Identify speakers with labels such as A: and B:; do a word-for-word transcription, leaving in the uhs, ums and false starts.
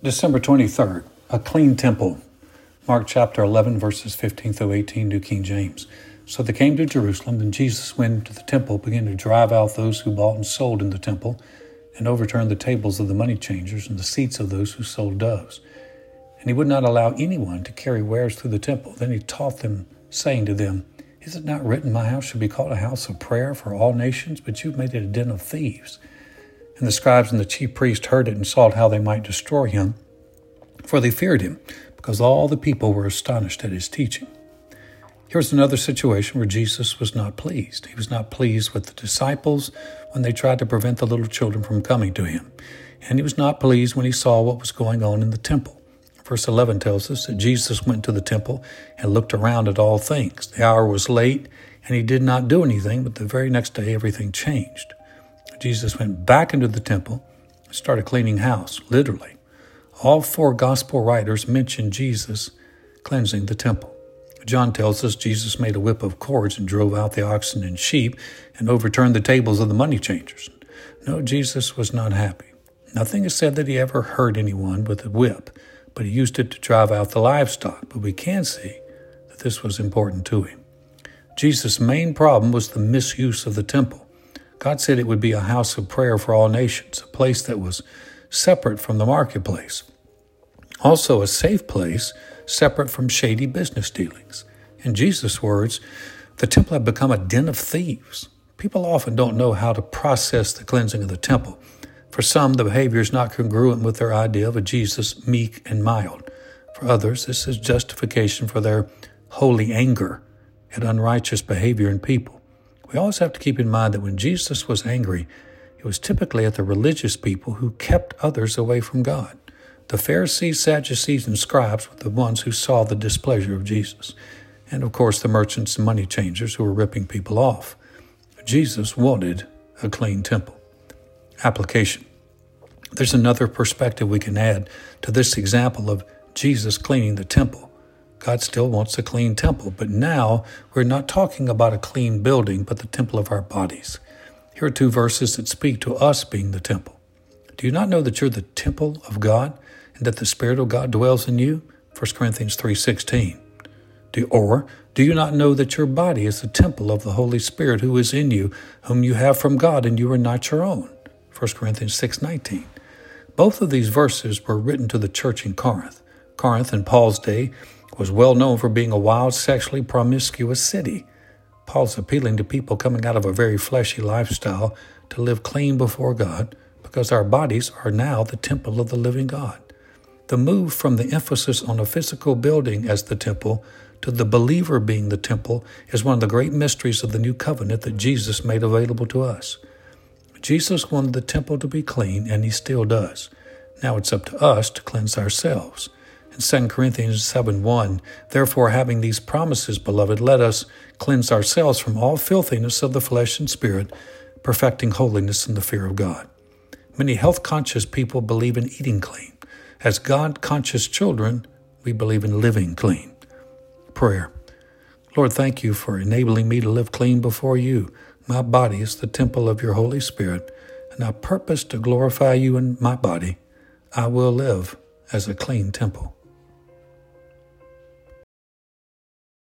A: December twenty-third, a clean temple. Mark chapter eleven, verses fifteen through eighteen, New King James. So they came to Jerusalem, and Jesus went into the temple, began to drive out those who bought and sold in the temple, and overturned the tables of the money changers and the seats of those who sold doves. And he would not allow anyone to carry wares through the temple. Then he taught them, saying to them, Is it not written, My house should be called a house of prayer for all nations? But you've made it a den of thieves. And the scribes and the chief priests heard it and sought how they might destroy him, for they feared him, because all the people were astonished at his teaching. Here's another situation where Jesus was not pleased. He was not pleased with the disciples when they tried to prevent the little children from coming to him. And he was not pleased when he saw what was going on in the temple. Verse eleven tells us that Jesus went to the temple and looked around at all things. The hour was late, and he did not do anything, but the very next day everything changed. Jesus went back into the temple and started cleaning house, literally. All four gospel writers mention Jesus cleansing the temple. John tells us Jesus made a whip of cords and drove out the oxen and sheep and overturned the tables of the money changers. No, Jesus was not happy. Nothing is said that he ever hurt anyone with a whip, but he used it to drive out the livestock. But we can see that this was important to him. Jesus' main problem was the misuse of the temple. God said it would be a house of prayer for all nations, a place that was separate from the marketplace. Also a safe place, separate from shady business dealings. In Jesus' words, the temple had become a den of thieves. People often don't know how to process the cleansing of the temple. For some, the behavior is not congruent with their idea of a Jesus meek and mild. For others, this is justification for their holy anger at unrighteous behavior in people. We always have to keep in mind that when Jesus was angry, it was typically at the religious people who kept others away from God. The Pharisees, Sadducees, and scribes were the ones who saw the displeasure of Jesus. And of course, the merchants and money changers who were ripping people off. Jesus wanted a clean temple. Application. There's another perspective we can add to this example of Jesus cleaning the temple. God still wants a clean temple, but now we're not talking about a clean building, but the temple of our bodies. Here are two verses that speak to us being the temple. Do you not know that you're the temple of God and that the Spirit of God dwells in you? First Corinthians three sixteen. Do, or, do you not know that your body is the temple of the Holy Spirit who is in you, whom you have from God, and you are not your own? First Corinthians six nineteen. Both of these verses were written to the church in Corinth. Corinth in Paul's day was well known for being a wild, sexually promiscuous city. Paul's appealing to people coming out of a very fleshy lifestyle to live clean before God because our bodies are now the temple of the living God. The move from the emphasis on a physical building as the temple to the believer being the temple is one of the great mysteries of the new covenant that Jesus made available to us. Jesus wanted the temple to be clean, and he still does. Now it's up to us to cleanse ourselves. In Second Corinthians seven one, Therefore, having these promises, beloved, let us cleanse ourselves from all filthiness of the flesh and spirit, perfecting holiness in the fear of God. Many health-conscious people believe in eating clean. As God-conscious children, we believe in living clean. Prayer. Lord, thank you for enabling me to live clean before you. My body is the temple of your Holy Spirit, and I purpose to glorify you in my body. I will live as a clean temple.